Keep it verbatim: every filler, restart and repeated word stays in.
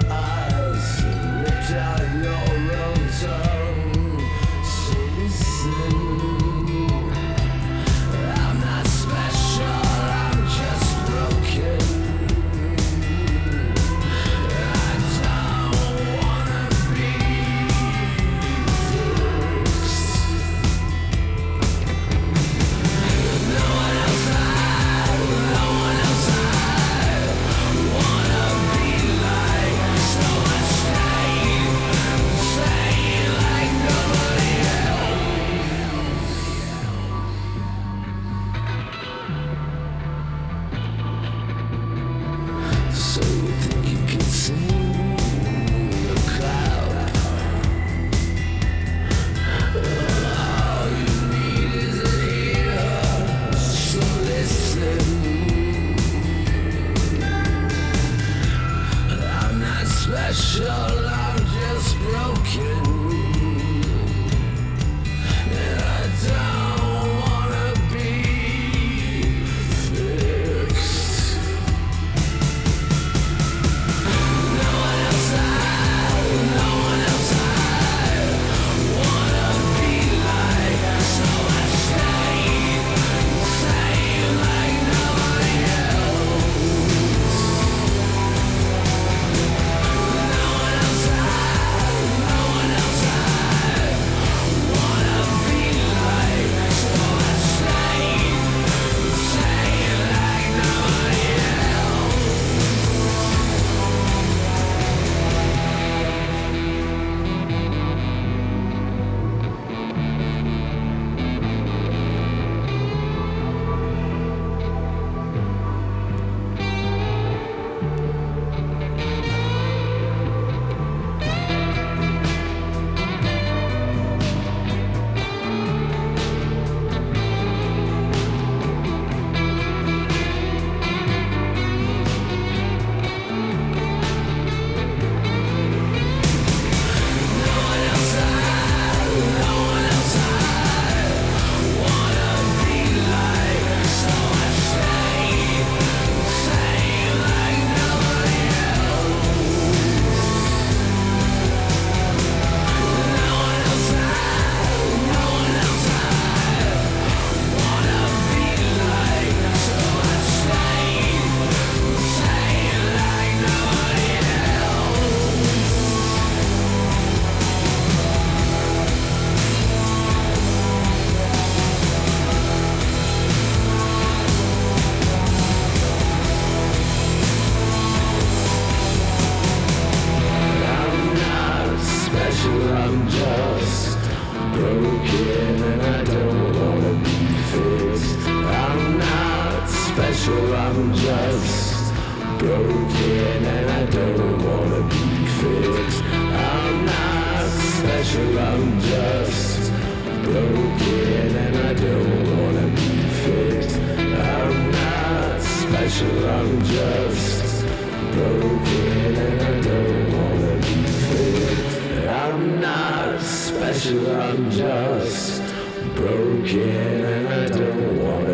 eyes, ripped out your own tongue. So listen, I'm not special, I'm just broken. I don't wanna be fixed. No one else I, no one else I wanna be like. So I stay, stay like nobody else. So you think you can see the cloud? All you need is a ear. So listen, I'm not special, I'm just broken. And I don't wanna be fixed. No one else I, no one else I wanna be like. So I stay, stay like nobody else. No one else I, no one else I wanna be like. So I stay, stay like nobody else. I'm just broken and I don't wanna be fixed. I'm not special, I'm just broken and I don't wanna be fixed. I'm not special, I'm just broken and I don't wanna be fixed. I'm not special, I'm just broken and I don't wanna be fixed. I'm not special, I'm just broken and I don't wanna